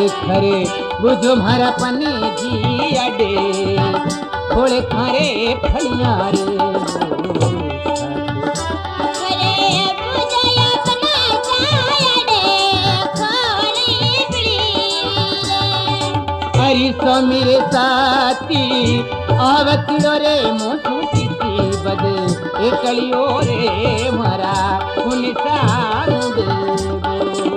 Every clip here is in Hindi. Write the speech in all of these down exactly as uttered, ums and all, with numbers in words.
खरे बुझो मारा पने जी अडे थोड़े खारे फलियां रे हरी सो मेरे साथी आवतियो रे मोसू किसी बद एकलियो रे मारा उन सारू दे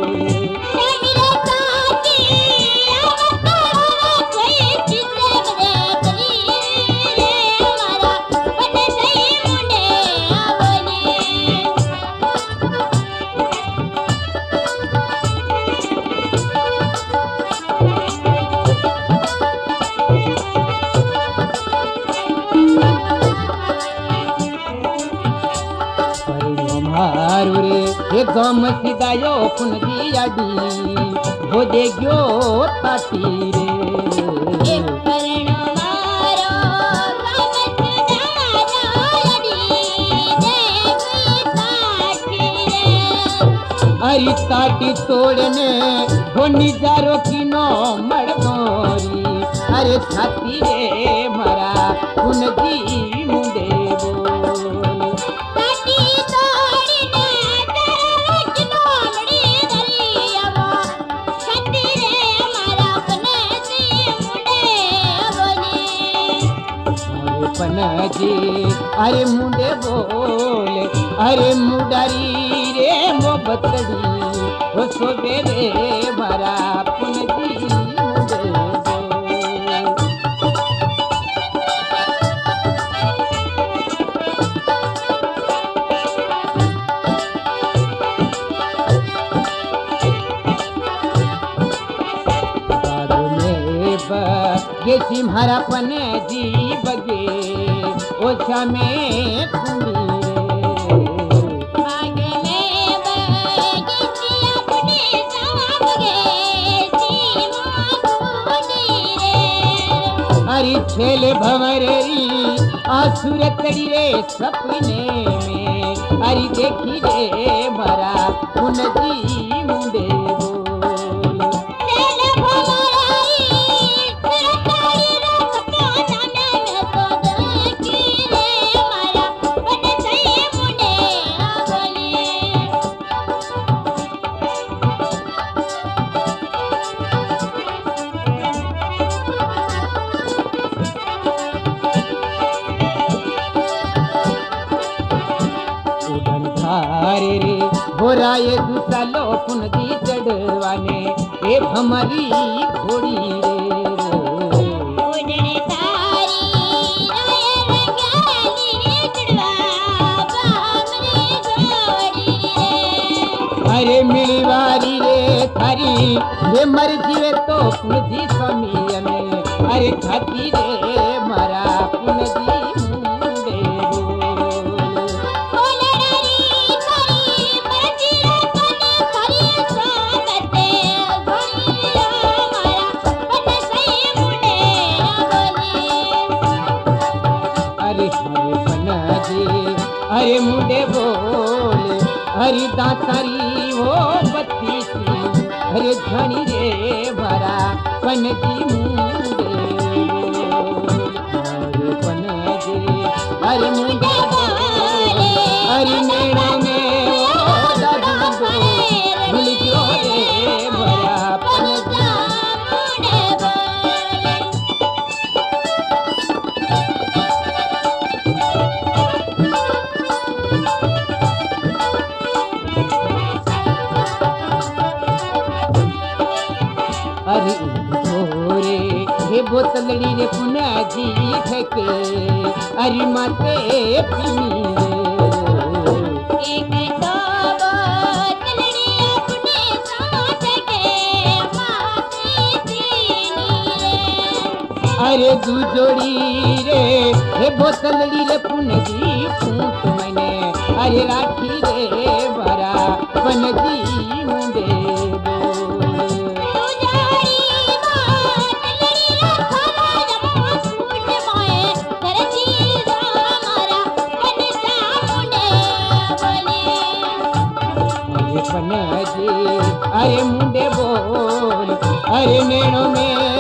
मारू रे ये गम सिदायो पुन दियाडी हो दे गयो ताटी रे ये करण मारो गम सिदायो डी दे ताटी रे अरी ताटी तोड़ने हो निजारो की नो मड़गोरी अरे छाती रे मरा पुन जी मुंडे पनजी अरे मुंडे बोले अरे मुडारी रे मोहब्बतड़ी हो सोबे रे मारा पुनजी मुंडे ये सिम्हारा पने जी बगे ओछा में कुंडी आगे में बगे जी अपने साथ गे सीमा कुंडी रे अरे छेले भंवरेरी आसुर तड़ी रे सपने में अरे देखी रे मरा पुनजी मुंडे रे रे भोरा ये दुसालो पुनजी चढ़वाने ए हमारी घोड़ी रे उड़ने तारी राय रंगाली चढ़वा बामरी घोड़ी रे अरे मिलवारी रे थारी ये मर जीवे तो पुनजी स्वामी में अरे खाती रे मारा पुनजी अरे मुंडे बोले हरी दातारी वो बत्ती सी अरे झणी रे भरा पनजी मुंडे अरे पनजी अरे मुंडे बोले हरी मेड़ा में वो दादू मिल गयो रे भरा पनजी अरे भोरे हे बोतलड़ी रे पुनाजी ठके अरे माते पीनी रे एक तो बोतलड़ी अपने साथ के माते पीनी रे अरे दू जोड़ी रे हे बोतलड़ी रे पुनजी फूट मैंने अरे राखी रे भरा पनजी मुंडे अरे मुंडे बोल अरे नैनों में